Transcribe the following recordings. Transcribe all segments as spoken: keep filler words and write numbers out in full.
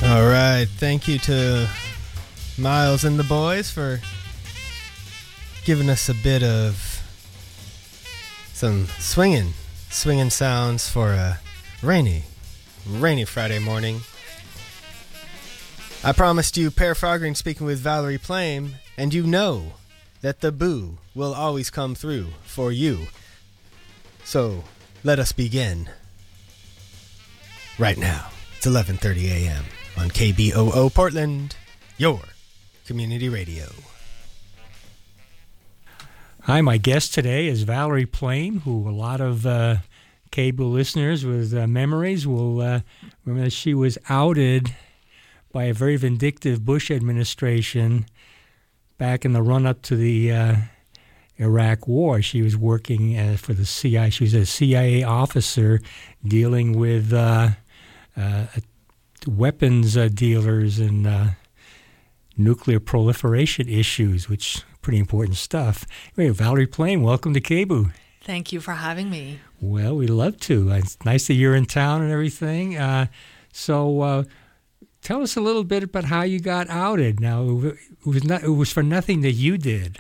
All right. Thank you to Miles and the boys for giving us a bit of some swinging, swinging sounds for a rainy, rainy Friday morning. I promised you Pear Frogring speaking with Valerie Plame, and you know that the boo will always come through for you. So let us begin right now. It's eleven thirty a.m. on K B O O Portland, your community radio. Hi, my guest today is Valerie Plame, who a lot of uh, cable listeners with uh, memories will uh, remember that she was outed by a very vindictive Bush administration back in the run-up to the uh, Iraq War. She was working uh, for the C I A. She was a C I A officer dealing with uh, uh, weapons uh, dealers and uh, nuclear proliferation issues, which pretty important stuff. Anyway, Valerie Plame, welcome to K B O O. Thank you for having me. Well, we'd love to. It's nice that you're in town and everything. Uh, so uh, tell us a little bit about how you got outed. Now, it was not, it was for nothing that you did.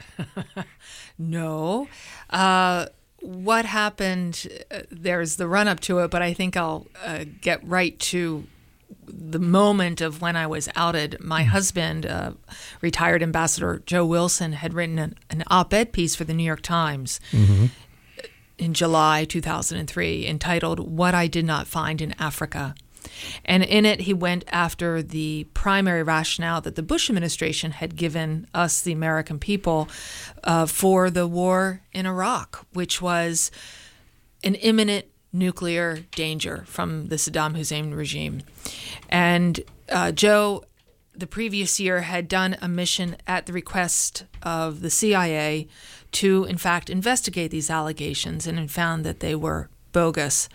No. Uh, what happened, uh, there's the run-up to it, but I think I'll uh, get right to the moment of when I was outed. My husband, uh, retired Ambassador Joe Wilson, had written an, an op-ed piece for the New York Times mm-hmm. in July two thousand three entitled "What I Did Not Find in Africa." And in it, he went after the primary rationale that the Bush administration had given us, the American people, uh, for the war in Iraq, which was an imminent nuclear danger from the Saddam Hussein regime. And uh, Joe, the previous year, had done a mission at the request of the C I A to, in fact, investigate these allegations and had found that they were bogus.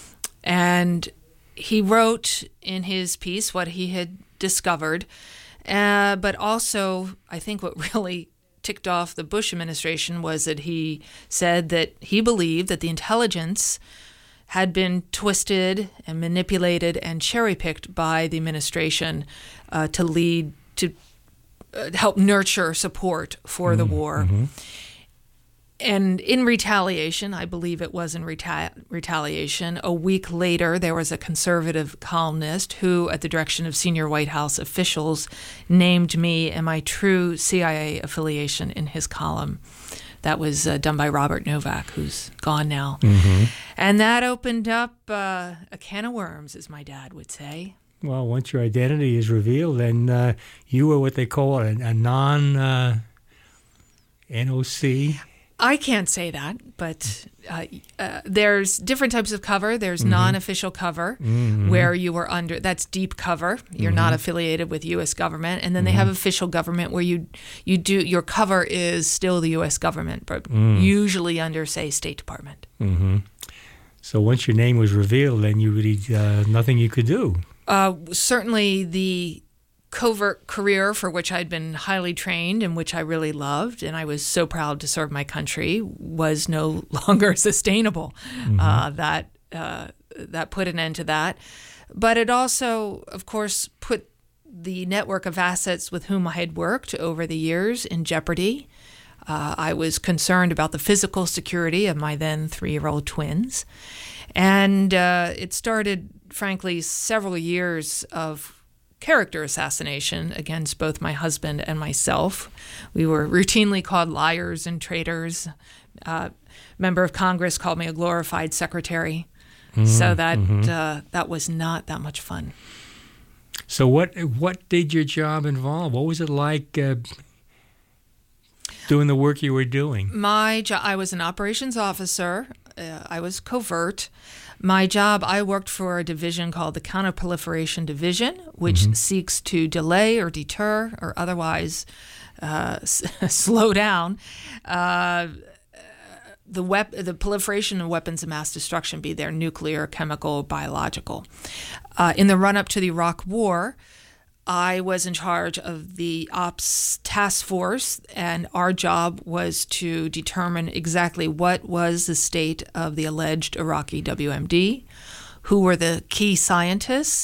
And he wrote in his piece what he had discovered, uh, but also I think what really ticked off the Bush administration was that he said that he believed that the intelligence had been twisted and manipulated and cherry-picked by the administration uh, to lead to uh, help nurture support for mm-hmm. the war. Mm-hmm. And in retaliation, I believe it was in reta- retaliation, a week later, there was a conservative columnist who, at the direction of senior White House officials, named me and my true C I A affiliation in his column. That was uh, done by Robert Novak, who's gone now. Mm-hmm. And that opened up uh, a can of worms, as my dad would say. Well, once your identity is revealed, then uh, you were what they call a, a non uh, N O C. I can't say that, but uh, uh, there's different types of cover. There's mm-hmm. non-official cover, mm-hmm. where you were under, that's deep cover. You're mm-hmm. not affiliated with U S government. And then mm-hmm. they have official government where you you do, your cover is still the U S government, but mm. usually under, say, State Department. Mm-hmm. So once your name was revealed, then you really, uh, nothing you could do. Uh, certainly the covert career for which I'd been highly trained and which I really loved, and I was so proud to serve my country, was no longer sustainable. Mm-hmm. Uh, that uh, that put an end to that. But it also, of course, put the network of assets with whom I had worked over the years in jeopardy. Uh, I was concerned about the physical security of my then three-year-old twins. And uh, it started, frankly, several years of character assassination against both my husband and myself. We were routinely called liars and traitors. Uh, member of Congress called me a glorified secretary. Mm-hmm, so that mm-hmm. uh, that was not that much fun. So what what did your job involve? What was it like uh, doing the work you were doing? My job, I was an operations officer. Uh, I was covert. My job, I worked for a division called the Counterproliferation Division, which mm-hmm. seeks to delay or deter or otherwise uh, s- slow down uh, the wep- the proliferation of weapons of mass destruction, be they nuclear, chemical, biological. Uh, in the run-up to the Iraq War, I was in charge of the ops task force, and our job was to determine exactly what was the state of the alleged Iraqi W M D, who were the key scientists,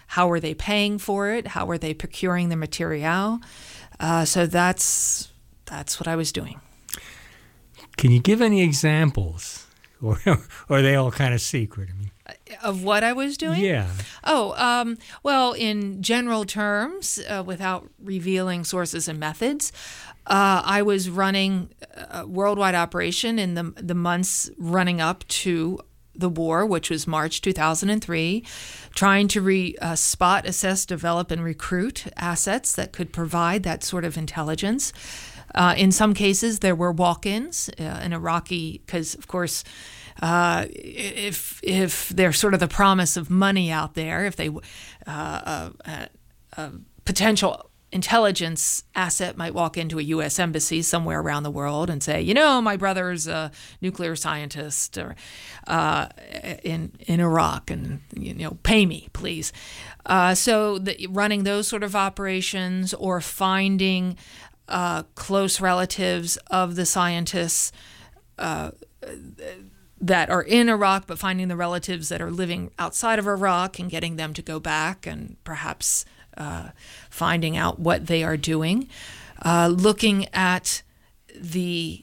how are they paying for it? How are they procuring the material? Uh, so that's that's what I was doing. Can you give any examples, or, or are they all kind of secret? I mean, of what I was doing? Yeah. Oh, um, well, in general terms, uh, without revealing sources and methods, uh, I was running a worldwide operation in the the months running up to the war, which was March two thousand three, trying to re, uh, spot, assess, develop, and recruit assets that could provide that sort of intelligence. Uh, in some cases, there were walk-ins uh, in Iraqi, because, of course, uh, if if there's sort of the promise of money out there, if they uh, a, a potential intelligence asset might walk into a U S embassy somewhere around the world and say, you know, my brother's a nuclear scientist or uh, in in Iraq, and you know, pay me, please. Uh, so the, running those sort of operations, or finding uh, close relatives of the scientists uh, that are in Iraq, but finding the relatives that are living outside of Iraq and getting them to go back, and perhaps Uh, finding out what they are doing, uh, looking at the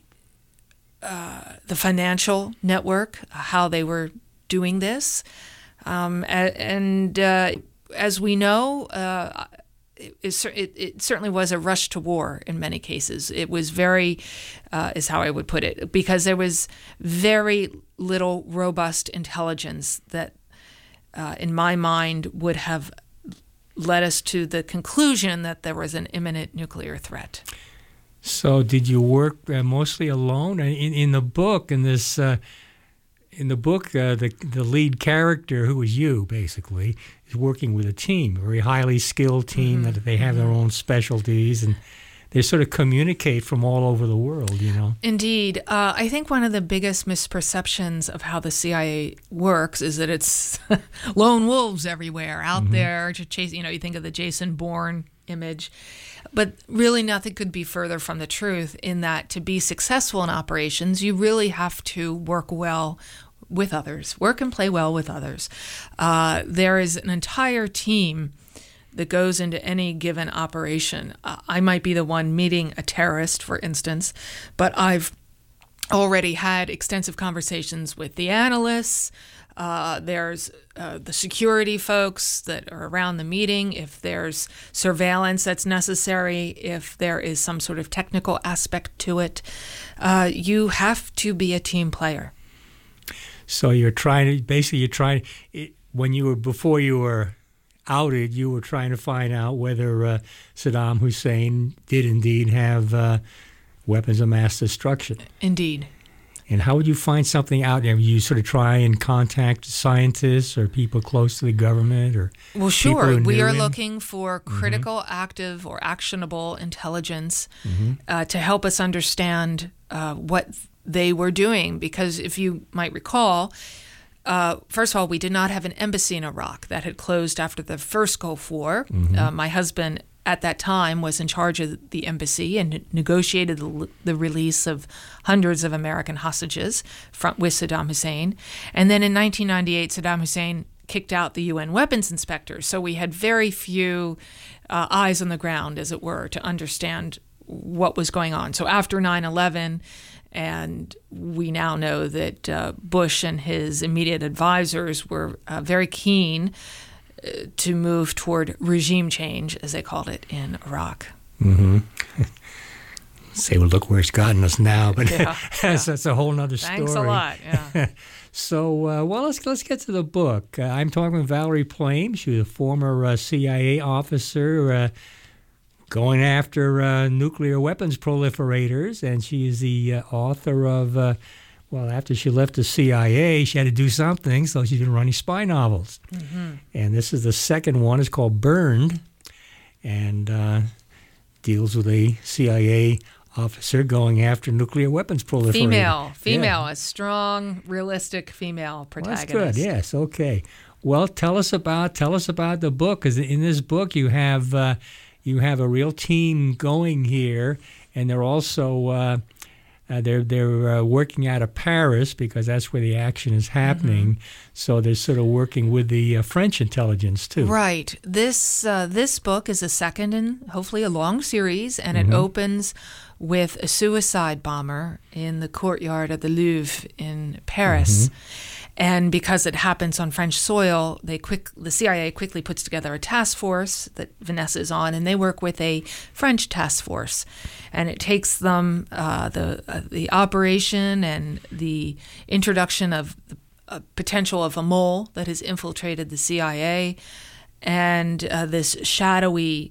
uh, the financial network, how they were doing this, um, and uh, as we know, uh, it, it, it certainly was a rush to war in many cases. It was very, uh, is how I would put it, because there was very little robust intelligence that, uh, in my mind, would have led us to the conclusion that there was an imminent nuclear threat. So, did you work uh, mostly alone? In in the book, in this, uh, in the book, uh, the the lead character, who is you, basically, is working with a team, a very highly skilled team, mm-hmm. that they have their own specialties, and they sort of communicate from all over the world, you know. Indeed. Uh, I think one of the biggest misperceptions of how the C I A works is that it's lone wolves everywhere out mm-hmm. there to chase, you know, you think of the Jason Bourne image. But really nothing could be further from the truth, in that to be successful in operations, you really have to work well with others, work and play well with others. Uh, there is an entire team that goes into any given operation. Uh, I might be the one meeting a terrorist, for instance, but I've already had extensive conversations with the analysts. Uh, there's uh, the security folks that are around the meeting. If there's surveillance that's necessary, if there is some sort of technical aspect to it, uh, you have to be a team player. So you're trying to, basically you're trying, it, when you were, before you were outed, you were trying to find out whether uh, Saddam Hussein did indeed have uh, weapons of mass destruction. Indeed. And how would you find something out there? You sort of try and contact scientists or people close to the government, or well, sure. We are him? looking for critical, mm-hmm. active, or actionable intelligence mm-hmm. uh, to help us understand uh, what they were doing. Because if you might recall, Uh, first of all, we did not have an embassy in Iraq. That had closed after the first Gulf War. Mm-hmm. Uh, my husband at that time was in charge of the embassy and negotiated the, the release of hundreds of American hostages from, with Saddam Hussein. And then in nineteen ninety-eight, Saddam Hussein kicked out the U N weapons inspectors. So we had very few uh, eyes on the ground, as it were, to understand what was going on. So after nine eleven, and we now know that uh, Bush and his immediate advisors were uh, very keen uh, to move toward regime change, as they called it, in Iraq. Mm-hmm. Say, well, look where it's gotten us now, but yeah, that's, yeah. that's a whole other story. Thanks a lot. Yeah. So, uh, well, let's let's get to the book. Uh, I'm talking with Valerie Plame. She was a former uh, C I A officer. Uh, going after uh, nuclear weapons proliferators, and she is the uh, author of, uh, well, after she left the C I A, she had to do something, so she's been running spy novels. Mm-hmm. And this is the second one. It's called Burned, and uh, deals with a C I A officer going after nuclear weapons proliferators. Female, female, yeah. A strong, realistic female protagonist. Well, that's good, yes, okay. Well, tell us about, tell us about the book, because in this book you have... Uh, You have a real team going here, and they're also uh, Uh, they're they're uh, working out of Paris because that's where the action is happening. Mm-hmm. So they're sort of working with the uh, French intelligence too. Right. This uh, this book is a second in hopefully a long series, and Mm-hmm. it opens with a suicide bomber in the courtyard of the Louvre in Paris. Mm-hmm. And because it happens on French soil, they quick the C I A quickly puts together a task force that Vanessa is on, and they work with a French task force. And it takes them uh, the uh, the operation and the introduction of the uh, potential of a mole that has infiltrated the C I A, and uh, this shadowy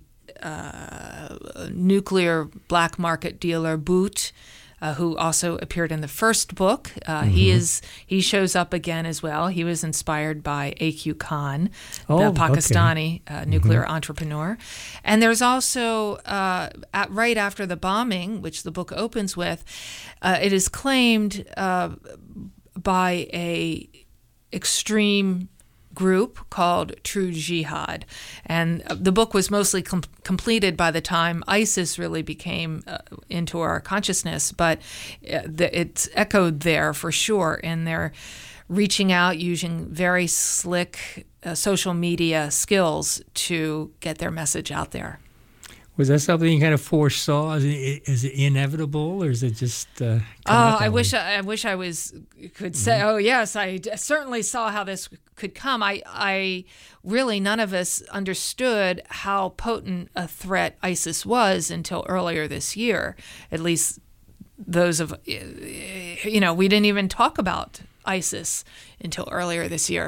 uh, nuclear black market dealer Boot, Uh, who also appeared in the first book. Uh, mm-hmm. He is he shows up again as well. He was inspired by A Q Khan, oh, the Pakistani okay. uh, nuclear mm-hmm. entrepreneur. And there's also, uh, at, right after the bombing, which the book opens with, uh, it is claimed uh, by a extreme group called True Jihad. And the book was mostly com- completed by the time ISIS really became uh, into our consciousness, but uh, the, it's echoed there for sure in their reaching out using very slick uh, social media skills to get their message out there. Was that something you kind of foresaw? Is it, is it inevitable, or is it just? Uh, oh, I wish I, I wish I was could say. Mm-hmm. Oh, yes, I d- certainly saw how this could come. I, I really none of us understood how potent a threat ISIS was until earlier this year. At least those of you know, we didn't even talk about ISIS until earlier this year,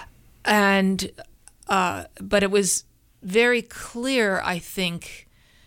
and uh, but it was very clear, I think.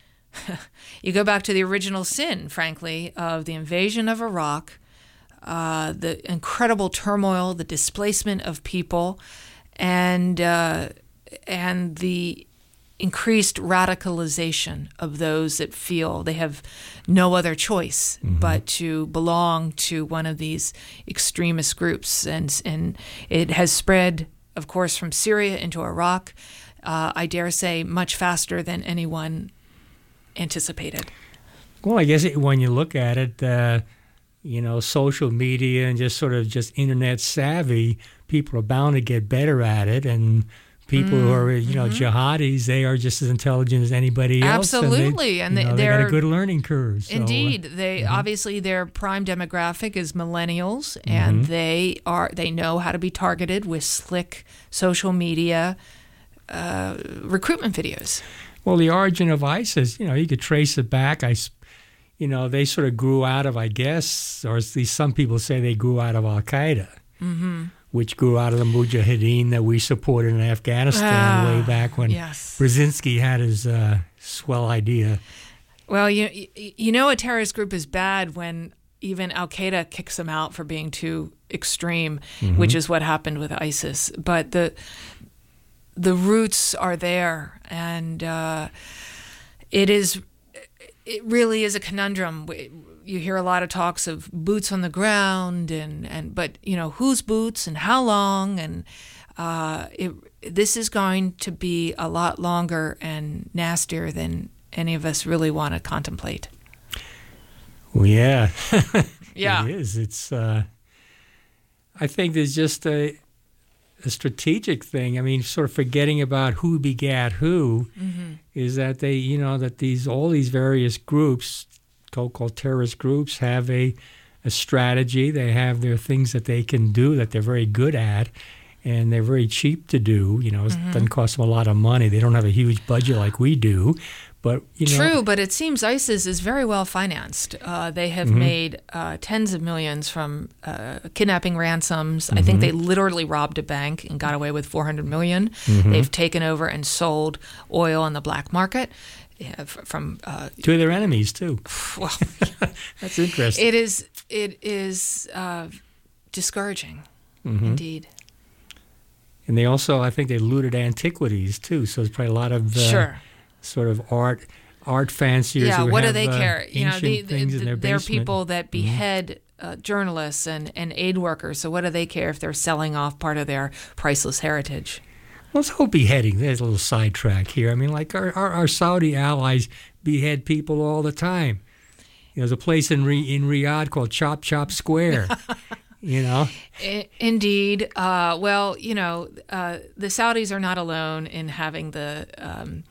You go back to the original sin, frankly, of the invasion of Iraq, uh, the incredible turmoil, the displacement of people, and uh, and the increased radicalization of those that feel they have no other choice mm-hmm. but to belong to one of these extremist groups. And, and it has spread, of course, from Syria into Iraq, uh, I dare say, much faster than anyone anticipated. Well, I guess it, when you look at it, uh, you know, social media and just sort of just internet savvy, people are bound to get better at it. And people mm, who are, you know, mm-hmm. jihadis, they are just as intelligent as anybody else. Absolutely. And, they, and they, they're got a good learning curve. So, indeed. Uh, they mm-hmm. obviously their prime demographic is millennials, and mm-hmm. they are they know how to be targeted with slick social media uh, recruitment videos. Well, the origin of ISIS, you know, you could trace it back. I, you know, they sort of grew out of, I guess, or at least some people say they grew out of Al Qaeda, mm-hmm. which grew out of the Mujahideen that we supported in Afghanistan ah, way back when yes. Brzezinski had his uh, swell idea. Well, you you know, a terrorist group is bad when even Al Qaeda kicks them out for being too extreme, mm-hmm. which is what happened with ISIS. But the the roots are there, and uh, it is it really is a conundrum. You hear a lot of talks of boots on the ground, and, and but you know, whose boots and how long, and uh, it, this is going to be a lot longer and nastier than any of us really want to contemplate. Well, yeah, yeah, it is. It's. Uh, I think there's just a. a strategic thing. I mean, sort of forgetting about who begat who, mm-hmm. is that they, you know, that these all these various groups, so-called terrorist groups, have a a strategy. They have their things that they can do that they're very good at, and they're very cheap to do. You know, mm-hmm. it doesn't cost them a lot of money. They don't have a huge budget like we do. But, you know, true, but it seems ISIS is very well financed. Uh, they have mm-hmm. made uh, tens of millions from uh, kidnapping ransoms. Mm-hmm. I think they literally robbed a bank and got away with four hundred million dollars. Mm-hmm. They've taken over and sold oil on the black market. Yeah, from uh, to their enemies too. Well, that's interesting. It is. It is uh, discouraging, mm-hmm. indeed. And they also, I think, they looted antiquities too. So there's probably a lot of uh, sure. sort of art art fanciers. Yeah, who what have, do they uh, care? You know, the, the, the, they're people that behead mm-hmm. uh, journalists and, and aid workers. So what do they care if they're selling off part of their priceless heritage? Well, it's whole beheading. There's a little sidetrack here. I mean, like our, our, our Saudi allies behead people all the time. there's a place in Re- in Riyadh called Chop Chop Square. You know. I- indeed. Uh, well, you know, uh, the Saudis are not alone in having the. Um,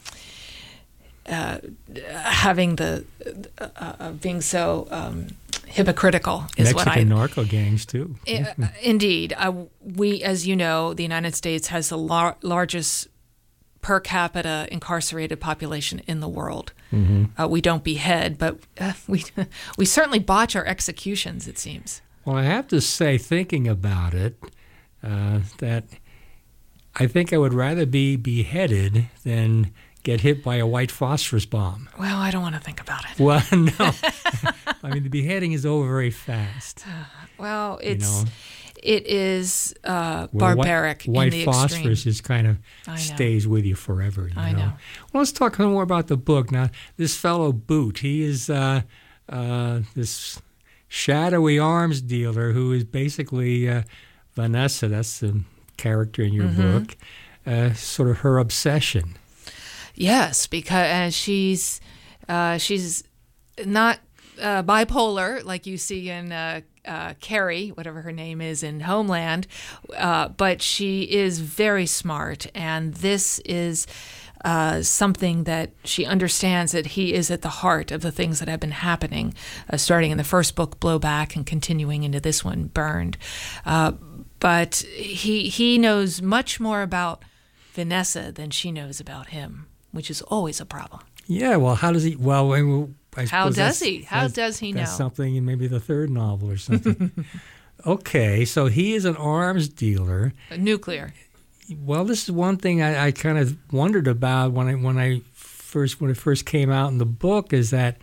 Uh, having the uh, uh, being so um, hypocritical is Mexican what I narco gangs too. I, indeed, uh, we, as you know, the United States has the lar- largest per capita incarcerated population in the world. Mm-hmm. Uh, we don't behead, but uh, we we certainly botch our executions. It seems. Well, I have to say, thinking about it, uh, that I think I would rather be beheaded than get hit by a white phosphorus bomb. Well, I don't want to think about it. Well, no. I mean, the beheading is over very fast. Well, it's you know? it is uh, Where barbaric. White, white in the phosphorus extreme. is kind of I know. stays with you forever. You I know? know. Well, let's talk more about the book now. This fellow Boot, he is uh, uh, this shadowy arms dealer who is basically uh, Vanessa. That's the character in your Mm-hmm. book. Uh, sort of her obsession. Yes, because she's uh, she's not uh, bipolar like you see in uh, uh, Carrie, whatever her name is in Homeland, uh, but she is very smart, and this is uh, something that she understands that he is at the heart of the things that have been happening, uh, starting in the first book, Blowback, and continuing into this one, Burned. Uh, but he he knows much more about Vanessa than she knows about him, which is always a problem. Yeah, well, how does he? Well, I, I How suppose does that's- he? How that's- does he know? That's something in maybe the third novel or something. Okay, so he is an arms dealer. Nuclear. Well, this is one thing I, I kind of wondered about when I when I first when it first came out in the book is that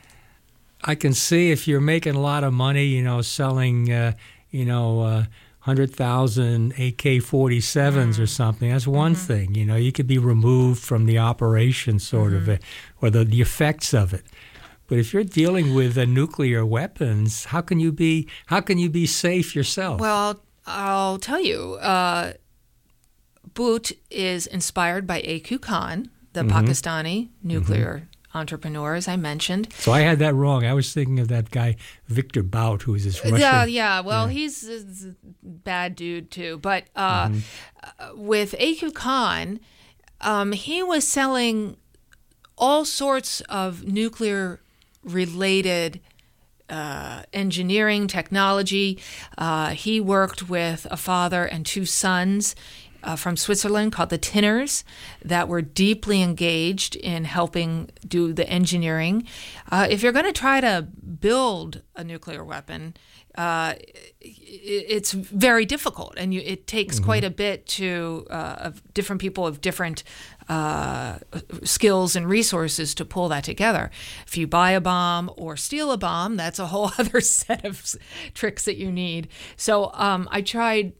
I can see if you're making a lot of money, you know, selling, uh, you know. Uh, one hundred thousand A K forty-sevens or something. That's one Mm-hmm. thing. You know, you could be removed from the operation, sort Mm-hmm. of, it, or the, the effects of it. But if you're dealing with uh, nuclear weapons, how can you be? How can you be safe yourself? Well, I'll tell you. Uh, Boot is inspired by A Q Khan, the Mm-hmm. Pakistani nuclear entrepreneur, as I mentioned. so I had that wrong. I was thinking of that guy Victor Bout, who is this Russian. Yeah, yeah. Well, yeah. he's a bad dude too. But uh, mm-hmm. with A Q Khan, um, he was selling all sorts of nuclear-related uh, engineering technology. Uh, he worked with a father and two sons uh, from Switzerland called the Tinners that were deeply engaged in helping do the engineering. Uh, if you're going to try to build a nuclear weapon, uh, it's very difficult, and you, it takes mm-hmm. quite a bit to uh, of different people of different uh, skills and resources to pull that together. If you buy a bomb or steal a bomb, that's a whole other set of s- tricks that you need. So um, I tried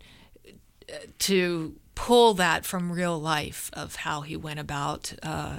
to pull that from real life of how he went about uh,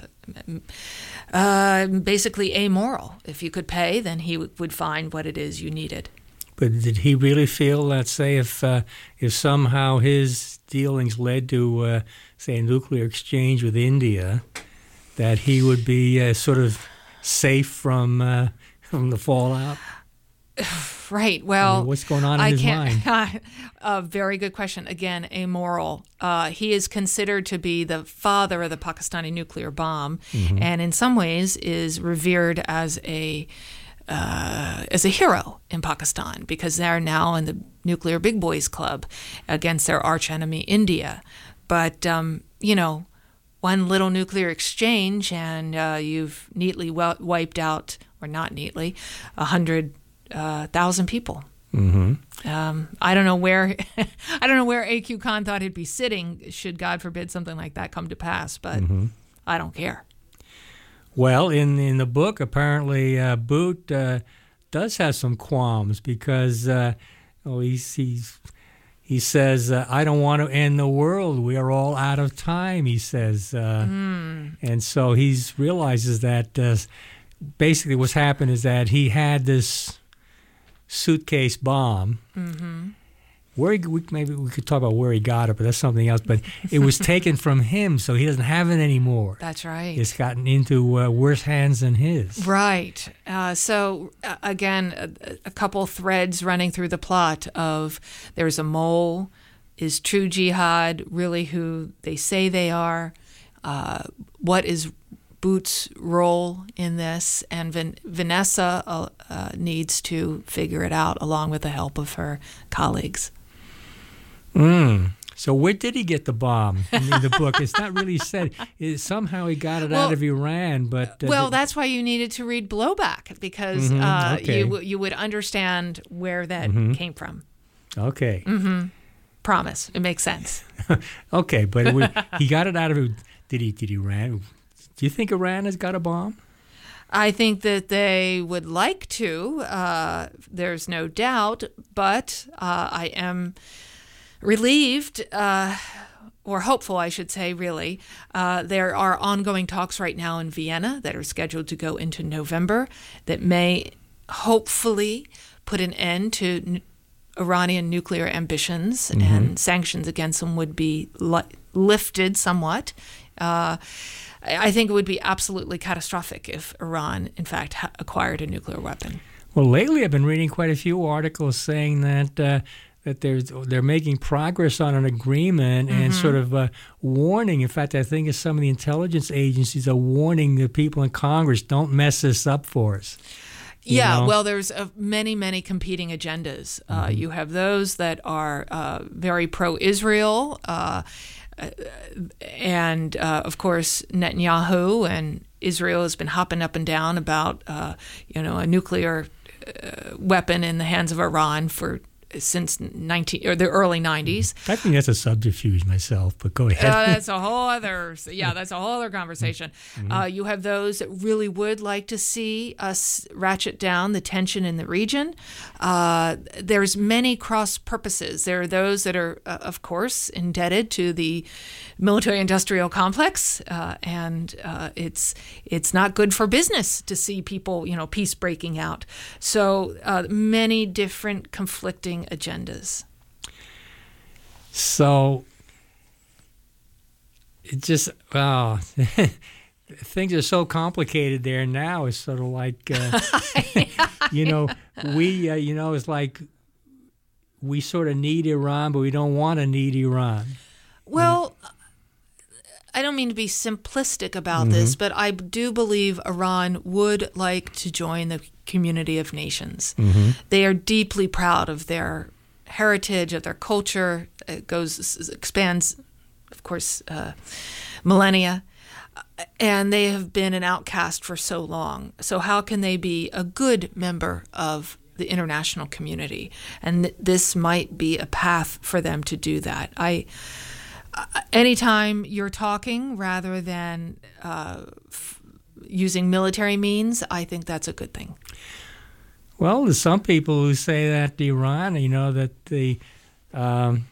uh, basically amoral. If you could pay, then he w- would find what it is you needed. But did he really feel, let's say, if uh, if somehow his dealings led to, uh, say, a nuclear exchange with India, that he would be uh, sort of safe from uh, from the fallout? Right. Well, I mean, what's going on in I his can't, mind? A very good question. Again, amoral. Uh, he is considered to be the father of the Pakistani nuclear bomb, mm-hmm. and in some ways is revered as a uh, as a hero in Pakistan because they're now in the nuclear big boys club against their arch enemy India. But um, you know, one little nuclear exchange, and uh, you've neatly w- wiped out, or not neatly, a hundred. Uh, thousand people. Mm-hmm. Um, I don't know where I don't know where A Q Khan thought he'd be sitting should God forbid something like that come to pass, but mm-hmm. I don't care. Well, in in the book, apparently uh, Boot uh, does have some qualms because uh, oh, he's, he's, he says, uh, I don't want to end the world. We are all out of time, he says. Uh, mm. And so he realizes that uh, basically what's happened is that he had this suitcase bomb, mm-hmm. where he, we, maybe we could talk about where he got it, but that's something else. But it was taken from him, so he doesn't have it anymore. That's right. It's gotten into uh, worse hands than his. Right. Uh, so, uh, again, a, a couple threads running through the plot of there's a mole. Is true jihad really who they say they are? Uh, what is Boots' role in this? And Van- Vanessa uh, uh, needs to figure it out along with the help of her colleagues. Mm. So where did he get the bomb in the book? It's not really said. It, somehow he got it well, out of Iran, but uh, well, that's why you needed to read Blowback, because mm-hmm, uh, okay. you you would understand where that mm-hmm. came from. Okay. Mm-hmm. Promise, it makes sense. Okay, but it would, he got it out of. Did he? Did Iran? Do you think Iran has got a bomb? I think that they would like to. Uh, there's no doubt, but uh, I am relieved, uh, or hopeful, I should say, really. Uh, there are ongoing talks right now in Vienna that are scheduled to go into November that may hopefully put an end to n- Iranian nuclear ambitions, mm-hmm. and sanctions against them would be li- lifted somewhat. Uh, I think it would be absolutely catastrophic if Iran, in fact, ha- acquired a nuclear weapon. Well, lately I've been reading quite a few articles saying that uh, that there's they're making progress on an agreement, mm-hmm. and sort of uh, warning. In fact, I think some of the intelligence agencies are warning the people in Congress, don't mess this up for us. You yeah, know? well, there's uh, many, many competing agendas. Uh, mm-hmm. You have those that are uh, very pro-Israel, uh, and uh, of course Netanyahu and Israel has been hopping up and down about uh, you know a nuclear uh, weapon in the hands of Iran for since nineteen or the early nineties. I think that's a subterfuge myself, but go ahead. Uh, that's a whole other, yeah, that's a whole other conversation. Mm-hmm. Uh, you have those that really would like to see us ratchet down the tension in the region. Uh, there's many cross purposes. There are those that are, uh, of course, indebted to the military-industrial complex, uh, and uh, it's it's not good for business to see people, you know, peace breaking out. So uh, many different conflicting agendas. So it just, wow, things are so complicated there now. It's sort of like, uh, you know, we, uh, you know, it's like we sort of need Iran, but we don't want to need Iran. Well, I don't mean to be simplistic about mm-hmm. this, but I do believe Iran would like to join the community of nations. Mm-hmm. They are deeply proud of their heritage, of their culture. It goes expands, of course, uh, millennia, and they have been an outcast for so long. So how can they be a good member of the international community? And th- this might be a path for them to do that. I. Anytime you're talking rather than uh, f- using military means, I think that's a good thing. Well, there's some people who say that Iran, you know, that the, um,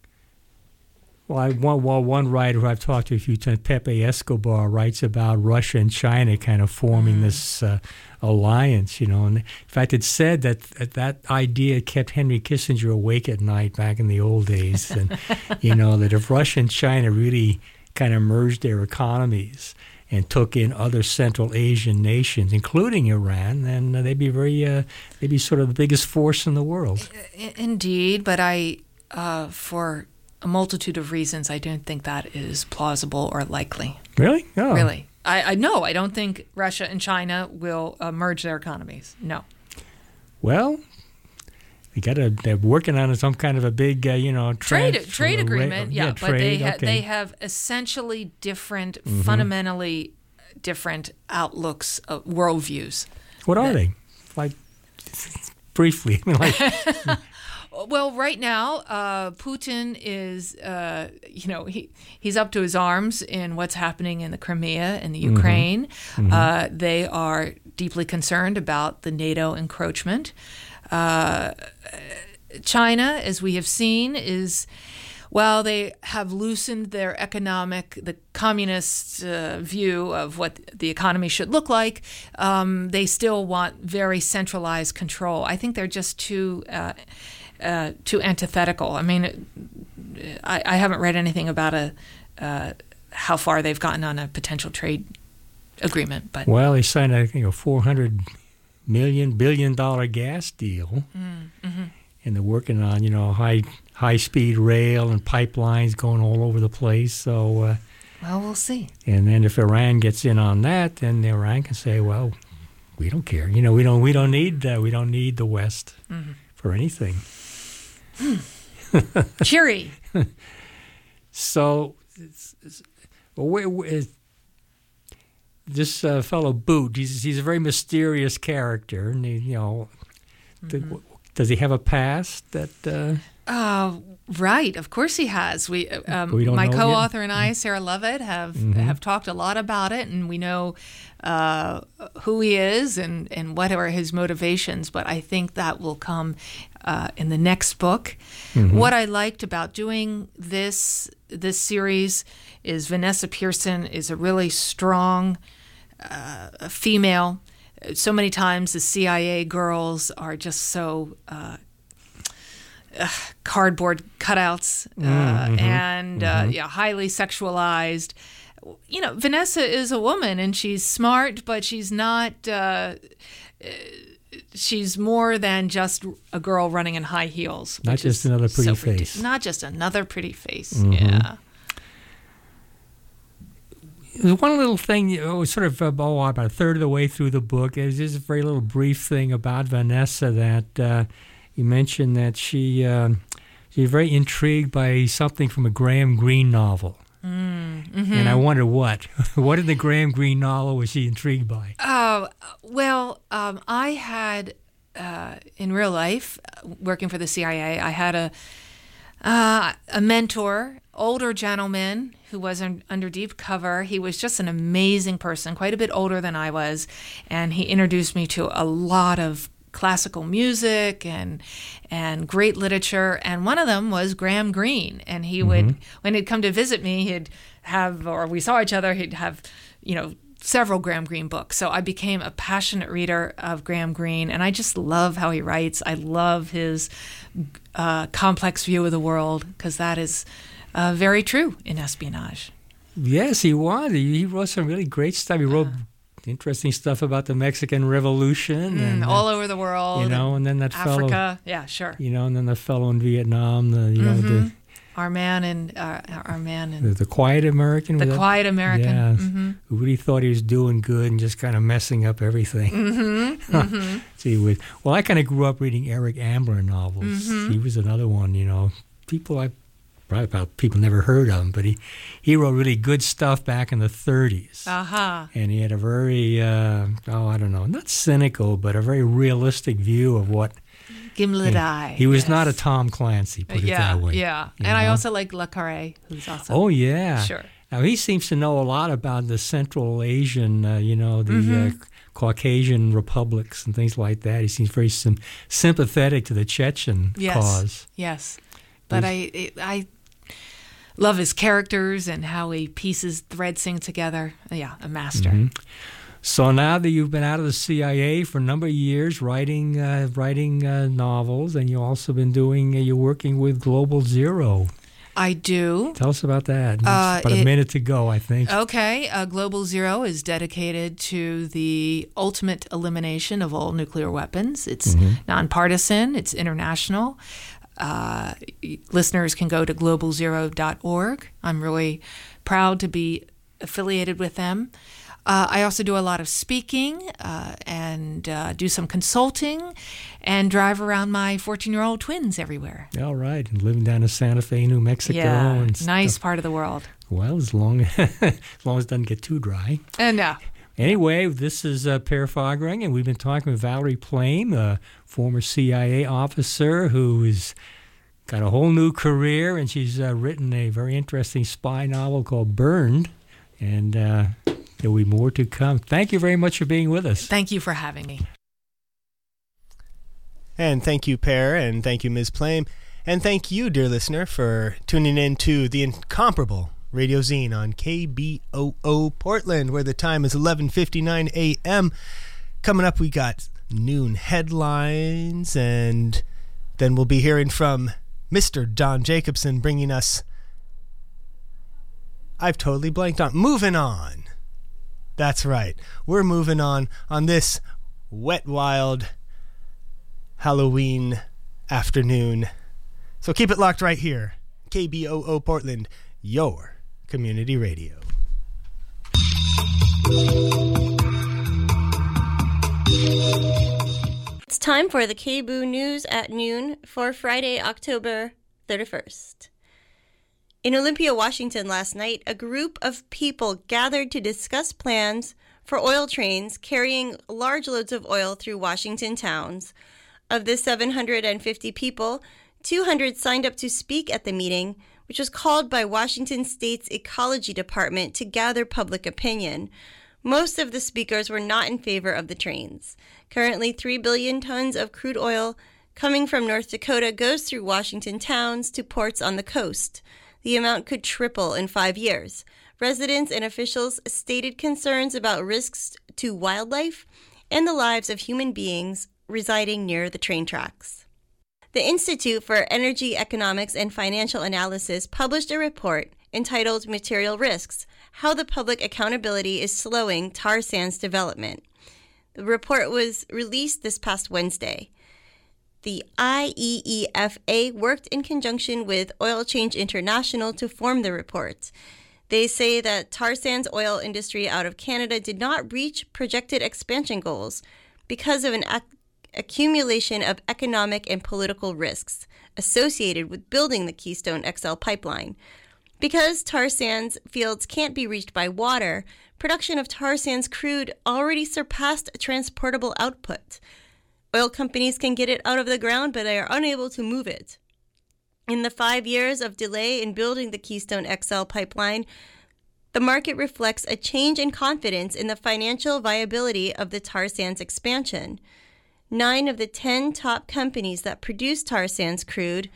well, I, one, well, one writer who I've talked to a few times, Pepe Escobar, writes about Russia and China kind of forming mm. this uh, alliance, you know. And in fact, it's said that that, that idea kept Henry Kissinger awake at night back in the old days. And, you know, that if Russia and China really kind of merged their economies and took in other Central Asian nations, including Iran, then uh, they'd be very, uh, they'd be sort of the biggest force in the world. Indeed, but I, uh, for a multitude of reasons, I don't think that is plausible or likely. Really? Oh. Really. I, I no, I don't think Russia and China will uh, merge their economies. No. Well, they got to. They're working on some kind of a big, uh, you know, trade transfer, trade agreement. Yeah, yeah, but trade, they ha- okay. they have essentially different, mm-hmm. fundamentally different outlooks, of worldviews. What are that, they? Like briefly, I mean, like. Well, right now, uh, Putin is, uh, you know, he he's up to his arms in what's happening in the Crimea and the Ukraine. Mm-hmm. Uh, they are deeply concerned about the NATO encroachment. Uh, China, as we have seen, is, while they have loosened their economic, the communist uh, view of what the economy should look like, um, they still want very centralized control. I think they're just too... Uh, uh, too antithetical. I mean, it, I, I haven't read anything about a uh, how far they've gotten on a potential trade agreement. But well, they signed a you know four hundred million billion dollar gas deal, mm, mm-hmm. and they're working on you know high high speed rail and pipelines going all over the place. So. Uh, Well, we'll see. And then if Iran gets in on that, then Iran can say, "Well, we don't care. You know, we don't we don't need uh, we don't need the West mm-hmm. for anything." Cheery. So, it's, it's, well, where, where, this uh, fellow Boot, he's he's a very mysterious character, and he, you know, mm-hmm. the, does he have a past that? Uh, Uh, right, of course he has. We, um, we don't my know co-author yet. and I, Sarah Lovett, have mm-hmm. have talked a lot about it, and we know uh, who he is and, and what are his motivations. But I think that will come uh, in the next book. Mm-hmm. What I liked about doing this this series is Vanessa Pearson is a really strong uh, female. So many times the C I A girls are just so. Uh, Uh, cardboard cutouts uh, mm-hmm. and uh, mm-hmm. yeah, highly sexualized. You know, Vanessa is a woman and she's smart, but she's not. Uh, she's more than just a girl running in high heels. Not just another pretty so face. Not just another pretty face. Mm-hmm. Yeah. There's one little thing, you know, sort of uh, oh, about a third of the way through the book. There's just a very little brief thing about Vanessa that. Uh, You mentioned that she uh, she's very intrigued by something from a Graham Greene novel. Mm, mm-hmm. And I wonder what. What in the Graham Greene novel was she intrigued by? Oh, well, um, I had, uh, in real life, working for the C I A, I had a uh, a mentor, older gentleman who was un- under deep cover. He was just an amazing person, quite a bit older than I was, and he introduced me to a lot of classical music and and great literature, and one of them was Graham Greene. And he mm-hmm. would, when he'd come to visit me, he'd have, or we saw each other, he'd have, you know, several Graham Greene books. So I became a passionate reader of Graham Greene, and I just love how he writes. I love his uh, complex view of the world, because that is uh, very true in espionage. Yes, he was. He, he wrote some really great stuff. He wrote uh, interesting stuff about the Mexican Revolution. Mm, and all uh, over the world. You know, and then that Africa. fellow. Yeah, sure. You know, and then the fellow in Vietnam, the, you mm-hmm. know, the... Our man and uh, our man and the, the quiet American. The quiet that? American. Yeah, mm-hmm. who really thought he was doing good and just kind of messing up everything. Mm-hmm. mm-hmm. See, with well, I kind of grew up reading Eric Ambler novels. Mm-hmm. He was another one. You know, people I probably about people never heard of him, but he he wrote really good stuff back in the thirties. Uh-huh. And he had a very uh, oh I don't know, not cynical, but a very realistic view of what. Gimlet Eye. He was yes. not a Tom Clancy, put yeah, it that way. Yeah, and know? I also like Le Carré, who's also... Oh, yeah. Sure. Now, he seems to know a lot about the Central Asian, uh, you know, the mm-hmm. uh, Caucasian republics and things like that. He seems very sim- sympathetic to the Chechen yes. cause. Yes, but I, I love his characters and how he pieces, threads things together. Yeah, a master. Mm-hmm. So now that you've been out of the C I A for a number of years, writing uh, writing uh, novels, and you've also been doing, uh, you're working with Global Zero. I do. Tell us about that. Uh, about it, a minute to go, I think. Okay. Uh, Global Zero is dedicated to the ultimate elimination of all nuclear weapons. It's mm-hmm. nonpartisan. It's international. Uh, listeners can go to global zero dot org. I'm really proud to be affiliated with them. Uh, I also do a lot of speaking uh, and uh, do some consulting and drive around my fourteen-year-old twins everywhere. All right. And living down in Santa Fe, New Mexico. Yeah, and nice stuff. part of the world. Well, as long, as long as it doesn't get too dry. And uh, Anyway, this is uh, Per Fagereng, and we've been talking with Valerie Plame, a former C I A officer who's got a whole new career, and she's uh, written a very interesting spy novel called Burned. And... Uh, There will be more to come. Thank you very much for being with us. Thank you for having me. And thank you, Per, and thank you, Miz Plame. And thank you, dear listener, for tuning in to the incomparable Radio Zine on K B O O Portland, where the time is eleven fifty-nine a.m. Coming up, we got noon headlines and Then we'll be hearing from Mister Don Jacobson bringing us... I've totally blanked on. Moving on. That's right. We're moving on on this wet, wild Halloween afternoon. So keep it locked right here. K B O O Portland, your community radio. It's time for the K B O O News at noon for Friday, October thirty-first. In Olympia, Washington last night, a group of people gathered to discuss plans for oil trains carrying large loads of oil through Washington towns. Of the seven hundred fifty people, two hundred signed up to speak at the meeting, which was called by Washington State's Ecology Department to gather public opinion. Most of the speakers were not in favor of the trains. Currently, three billion tons of crude oil coming from North Dakota goes through Washington towns to ports on the coast. The amount could triple in five years. Residents and officials stated concerns about risks to wildlife and the lives of human beings residing near the train tracks. The Institute for Energy Economics and Financial Analysis published a report entitled Material Risks: How the Public Accountability is Slowing Tar Sands Development. The report was released this past Wednesday. The I E E F A worked in conjunction with Oil Change International to form the report. They say that tar sands oil industry out of Canada did not reach projected expansion goals because of an ac- accumulation of economic and political risks associated with building the Keystone X L pipeline. Because tar sands fields can't be reached by water, production of tar sands crude already surpassed transportable output. Oil companies can get it out of the ground, but they are unable to move it. In the five years of delay in building the Keystone X L pipeline, the market reflects a change in confidence in the financial viability of the tar sands expansion. Nine of the ten top companies that produce tar sands crude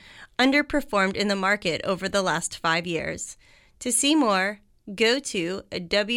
underperformed in the market over the last five years. To see more, go to w